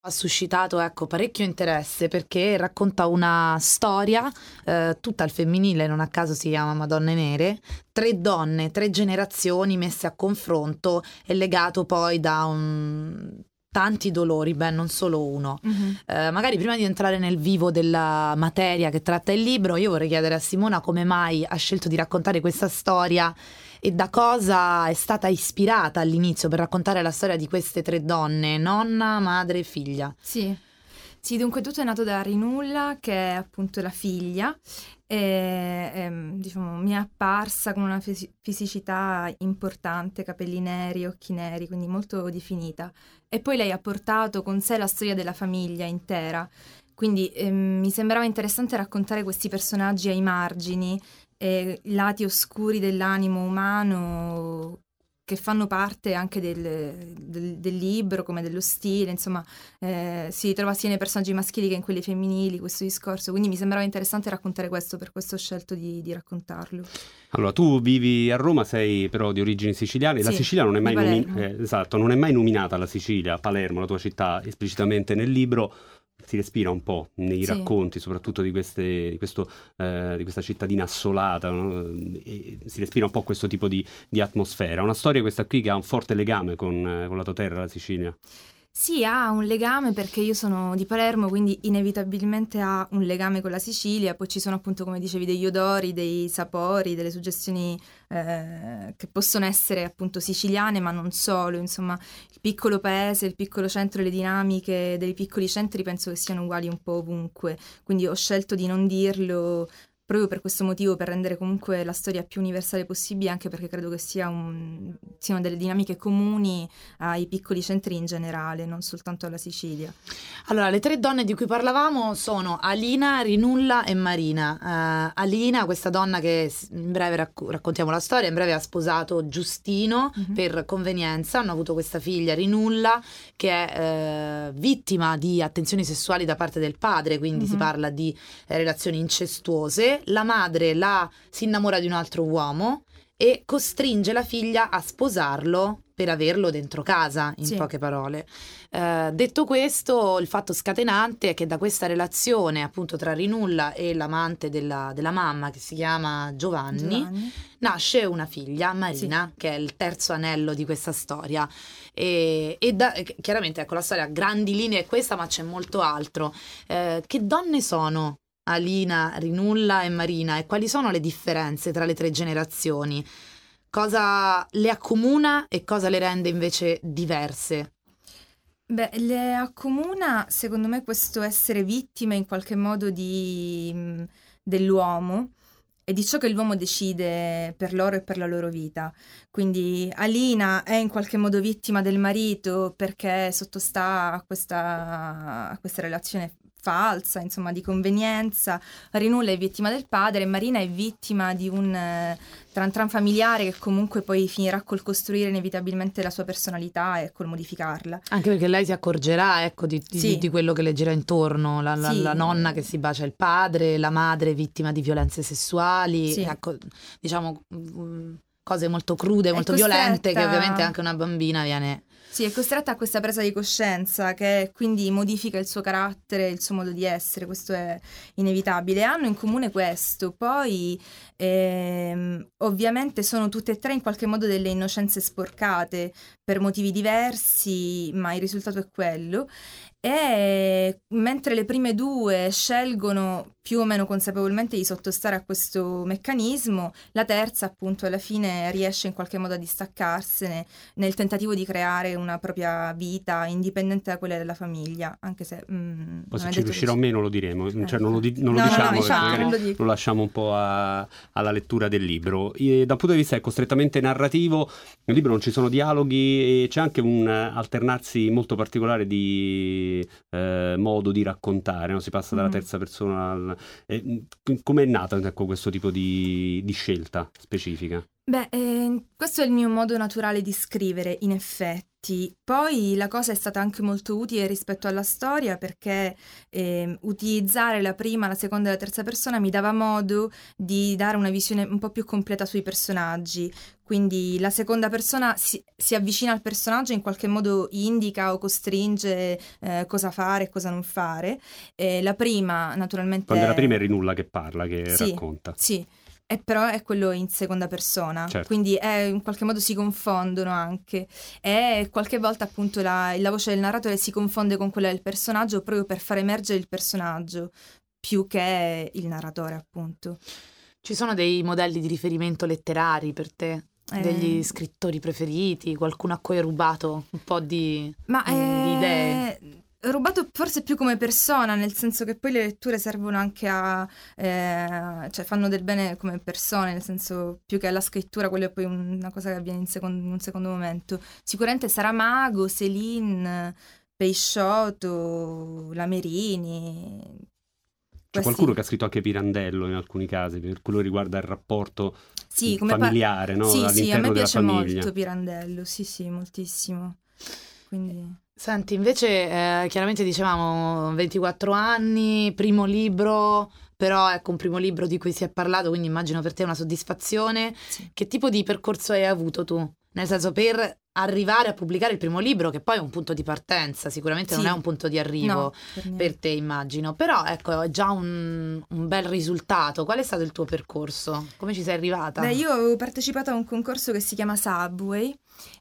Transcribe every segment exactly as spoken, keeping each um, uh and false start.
Ha suscitato ecco parecchio interesse perché racconta una storia eh, tutta al femminile, non a caso si chiama Madonne Nere, tre donne, tre generazioni messe a confronto e legato poi da un... tanti dolori, beh non solo uno. Mm-hmm. Eh, magari prima di entrare nel vivo della materia che tratta il libro, io vorrei chiedere a Simona come mai ha scelto di raccontare questa storia e da cosa è stata ispirata all'inizio per raccontare la storia di queste tre donne, nonna, madre e figlia. Sì, sì, dunque tutto è nato da Rinulla, che è appunto la figlia, e, e diciamo, mi è apparsa con una fisi- fisicità importante, capelli neri, occhi neri, quindi molto definita. E poi lei ha portato con sé la storia della famiglia intera, quindi ehm, mi sembrava interessante raccontare questi personaggi ai margini, e lati oscuri dell'animo umano che fanno parte anche del, del, del libro, come dello stile, insomma, eh, si ritrova sia nei personaggi maschili che in quelli femminili, questo discorso, quindi mi sembrava interessante raccontare questo, per questo ho scelto di, di raccontarlo. Allora, tu vivi a Roma, sei però di origini siciliane, sì, la Sicilia non è mai nomi- eh, esatto, non è mai nominata la Sicilia, Palermo, la tua città, esplicitamente nel libro. Si respira un po' nei sì. racconti, soprattutto di, queste, di, questo, eh, di questa cittadina assolata, no? E si respira un po' questo tipo di, di atmosfera. Una storia questa qui che ha un forte legame con, eh, con la tua terra, la Sicilia. Sì, ha un legame perché io sono di Palermo, quindi inevitabilmente ha un legame con la Sicilia. Poi ci sono appunto, come dicevi, degli odori, dei sapori, delle suggestioni eh, che possono essere appunto siciliane, ma non solo. Insomma, il piccolo paese, il piccolo centro, le dinamiche dei piccoli centri penso che siano uguali un po' ovunque. Quindi ho scelto di non dirlo proprio per questo motivo, per rendere comunque la storia più universale possibile, anche perché credo che sia un, siano delle dinamiche comuni ai piccoli centri in generale, non soltanto alla Sicilia. Allora, le tre donne di cui parlavamo sono Alina, Rinulla e Marina. Uh, Alina, questa donna che in breve racc- raccontiamo la storia, in breve ha sposato Giustino mm-hmm. per convenienza, hanno avuto questa figlia Rinulla che è uh, vittima di attenzioni sessuali da parte del padre, quindi mm-hmm. si parla di eh, relazioni incestuose. La madre la si innamora di un altro uomo e costringe la figlia a sposarlo per averlo dentro casa, in sì. poche parole. Eh, detto questo, il fatto scatenante è che da questa relazione appunto tra Rinulla e l'amante della, della mamma, che si chiama Giovanni, Giovanni. nasce una figlia, Marina, sì. che è il terzo anello di questa storia. E, e da, chiaramente ecco la storia a grandi linee è questa, ma c'è molto altro. Eh, che donne sono Alina, Rinulla e Marina, e quali sono le differenze tra le tre generazioni? Cosa le accomuna e cosa le rende invece diverse? Beh, le accomuna secondo me questo essere vittime in qualche modo di, dell'uomo e di ciò che l'uomo decide per loro e per la loro vita. Quindi Alina è in qualche modo vittima del marito perché sottostà a questa, a questa relazione falsa, insomma, di convenienza. Rinulla è vittima del padre e Marina è vittima di un eh, tran tran familiare che comunque poi finirà col costruire inevitabilmente la sua personalità e col modificarla. Anche perché lei si accorgerà, ecco, di, di, sì. di quello che le gira intorno, la, la, sì. la nonna che si bacia il padre, la madre vittima di violenze sessuali, sì. ecco, diciamo cose molto crude, molto violente, che ovviamente anche una bambina viene... Sì, è costretta a questa presa di coscienza che quindi modifica il suo carattere, il suo modo di essere, questo è inevitabile. Hanno in comune questo, poi ehm, ovviamente sono tutte e tre in qualche modo delle innocenze sporcate per motivi diversi, ma il risultato è quello. E mentre le prime due scelgono più o meno consapevolmente di sottostare a questo meccanismo, la terza appunto alla fine riesce in qualche modo a distaccarsene nel tentativo di creare una propria vita indipendente da quella della famiglia, anche se mm, poi se ci riuscirà o meno lo diremo, eh. cioè non lo, di- non no, lo diciamo, no, no, diciamo perché lo, lo lasciamo un po' a, alla lettura del libro. E, dal punto di vista ecco, strettamente narrativo, nel libro non ci sono dialoghi e c'è anche un alternarsi molto particolare di Eh, modo di raccontare, no? Si passa dalla terza persona al... eh, come è nata ecco, questo tipo di, di scelta specifica? Beh, eh, questo è il mio modo naturale di scrivere, in effetti. Infatti, poi la cosa è stata anche molto utile rispetto alla storia, perché eh, utilizzare la prima, la seconda e la terza persona mi dava modo di dare una visione un po' più completa sui personaggi. Quindi la seconda persona si, si avvicina al personaggio, in qualche modo indica o costringe eh, cosa fare e cosa non fare. E la prima, naturalmente... Quando è la prima è Rinulla che parla, che sì, racconta. Sì, e però è quello in seconda persona, certo. Quindi è, in qualche modo si confondono anche. E qualche volta appunto la, la voce del narratore si confonde con quella del personaggio proprio per far emergere il personaggio, più che il narratore, appunto. Ci sono dei modelli di riferimento letterari per te? Degli eh... scrittori preferiti? Qualcuno a cui hai rubato un po' di, Ma di, eh... di idee? Rubato forse più come persona, nel senso che poi le letture servono anche a eh, cioè fanno del bene come persone, nel senso più che alla scrittura, quello è poi una cosa che avviene in, secondo, in un secondo momento. Sicuramente Saramago, Céline, Peixoto, Lamerini. C'è qualcuno che ha scritto anche Pirandello in alcuni casi, per quello che riguarda il rapporto sì, come familiare, pa- no? Sì, all'interno sì, a me della piace famiglia. molto Pirandello, sì, sì, moltissimo. Quindi... Senti, invece eh, chiaramente dicevamo ventiquattro anni, primo libro, però ecco un primo libro di cui si è parlato, quindi immagino per te una soddisfazione. Sì. Che tipo di percorso hai avuto tu? Nel senso, per arrivare a pubblicare il primo libro, che poi è un punto di partenza, sicuramente sì. non è un punto di arrivo no, per, per te, immagino, però ecco è già un, un bel risultato. Qual è stato il tuo percorso? Come ci sei arrivata? Beh, io avevo partecipato a un concorso che si chiama Subway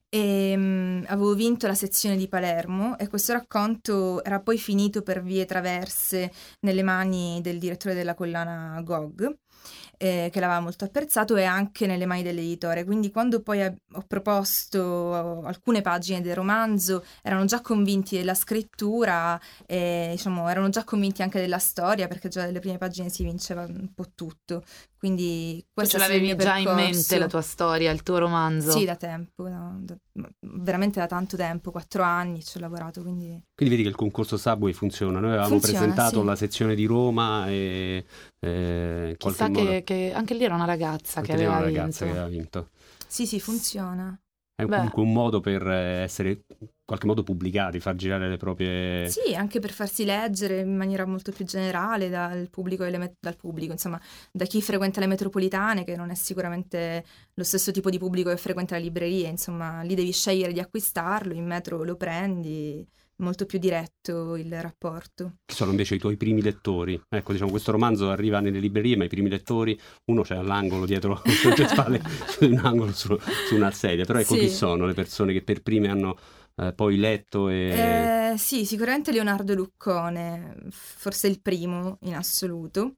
e um, avevo vinto la sezione di Palermo e questo racconto era poi finito per vie traverse nelle mani del direttore della collana Gog, eh, che l'aveva molto apprezzato, e anche nelle mani dell'editore. Quindi quando poi ho proposto alcune pagine del romanzo erano già convinti della scrittura e diciamo erano già convinti anche della storia, perché già dalle prime pagine si vinceva un po' tutto. Quindi questo ce l'avevi già in mente la tua storia, il tuo romanzo? Sì, da tempo, no, da, veramente da tanto tempo, quattro anni ci ho lavorato, quindi... Quindi vedi che il concorso Subway funziona. Noi avevamo funziona, presentato sì. la sezione di Roma e eh, in qualche Chissà modo... che, che anche lì era una ragazza anche che aveva, una vinto. ragazza che aveva vinto. Sì, sì, funziona. È comunque un modo per essere in qualche modo pubblicati, far girare le proprie... Sì, anche per farsi leggere in maniera molto più generale dal pubblico, e le met- dal pubblico, insomma, da chi frequenta le metropolitane, che non è sicuramente lo stesso tipo di pubblico che frequenta le librerie, insomma, lì devi scegliere di acquistarlo, in metro lo prendi, molto più diretto il rapporto. Chi sono invece i tuoi primi lettori? Ecco, diciamo, questo romanzo arriva nelle librerie, ma i primi lettori, uno c'è all'angolo dietro le tue spalle, in un angolo su, su una sedia, però ecco sì. Chi sono le persone che per prime hanno eh, poi letto? E... Eh, sì, sicuramente Leonardo Luccone, forse il primo in assoluto.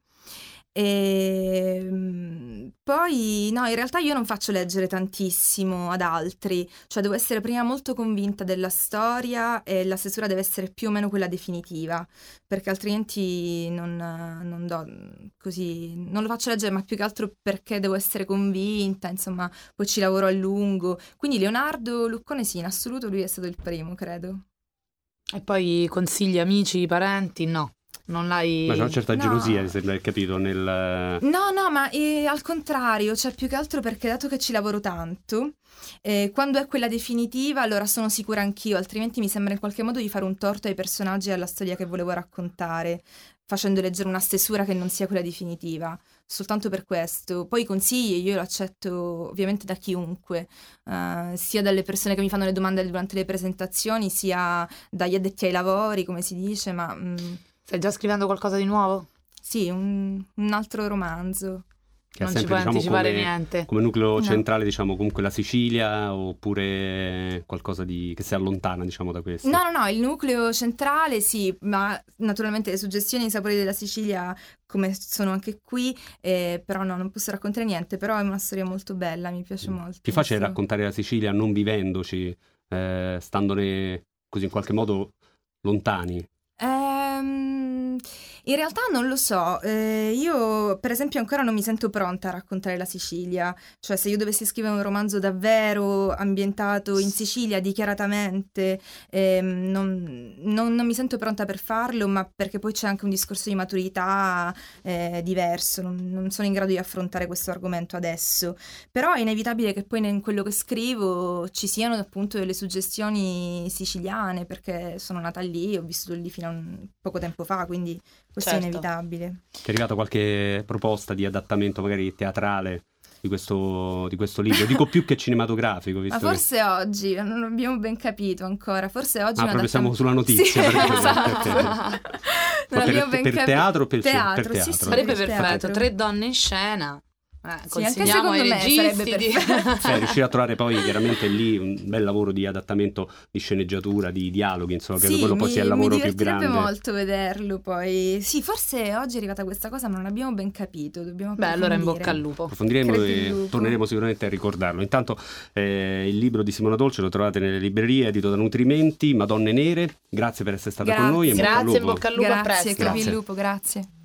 E poi no, in realtà io non faccio leggere tantissimo ad altri, cioè devo essere prima molto convinta della storia e la stesura deve essere più o meno quella definitiva, perché altrimenti non, non do così, non lo faccio leggere, ma più che altro perché devo essere convinta, insomma, poi ci lavoro a lungo. Quindi Leonardo Luccone sì, in assoluto lui è stato il primo, credo. E poi consigli amici, parenti? No. Non l'hai... Ma c'è una certa no. gelosia, mi sembra, capito, nel... No, no, ma eh, al contrario, cioè più che altro perché dato che ci lavoro tanto, eh, quando è quella definitiva allora sono sicura anch'io, altrimenti mi sembra in qualche modo di fare un torto ai personaggi e alla storia che volevo raccontare, facendo leggere una stesura che non sia quella definitiva, soltanto per questo. Poi i consigli io lo accetto ovviamente da chiunque, uh, sia dalle persone che mi fanno le domande durante le presentazioni, sia dagli addetti ai lavori, come si dice, ma... Mh, Stai già scrivendo qualcosa di nuovo? Sì, un, un altro romanzo. Che non sempre, ci puoi diciamo, anticipare come, niente. Come nucleo no. centrale, diciamo, comunque la Sicilia, oppure qualcosa di che si allontana, diciamo, da questo? No, no, no, il nucleo centrale sì, ma naturalmente le suggestioni e i sapori della Sicilia, come sono anche qui, eh, però no, non posso raccontare niente, però è una storia molto bella, mi piace mm. molto. Più facile so. raccontare la Sicilia non vivendoci, eh, standone così in qualche modo lontani? Ehm... In realtà non lo so, eh, io per esempio ancora non mi sento pronta a raccontare la Sicilia, cioè se io dovessi scrivere un romanzo davvero ambientato in Sicilia dichiaratamente, eh, non, non, non mi sento pronta per farlo, ma perché poi c'è anche un discorso di maturità eh, diverso, non, non sono in grado di affrontare questo argomento adesso, però è inevitabile che poi in quello che scrivo ci siano appunto delle suggestioni siciliane, perché sono nata lì, ho vissuto lì fino a un poco tempo fa, quindi questo certo. è inevitabile. Ti è arrivata qualche proposta di adattamento magari teatrale di questo, di questo libro? Dico più che cinematografico. Visto Ma forse che... oggi, non abbiamo ben capito ancora, forse oggi... Ah, proprio siamo sulla notizia. Sì, perché... esatto. non per, ben per, capi... teatro, per, teatro, per teatro? Sì, sì, sarebbe per perfetto, teatro. Tre donne in scena. Eh, sì, anche secondo me sarebbe di... cioè, riuscire a trovare poi chiaramente lì un bel lavoro di adattamento, di sceneggiatura, di dialoghi, insomma, sì, credo quello mi, poi sia il lavoro più grande. Mi divertirebbe molto vederlo poi. Sì, forse oggi è arrivata questa cosa ma non abbiamo ben capito, dobbiamo Beh, allora in bocca al lupo. Approfondiremo e lupo. torneremo sicuramente a ricordarlo. Intanto eh, il libro di Simona Dolce lo trovate nelle librerie, edito da Nutrimenti, Madonne Nere. Grazie per essere stata grazie. con noi e grazie, in bocca al lupo. in bocca al lupo, grazie, a presto. Crepi il lupo, grazie.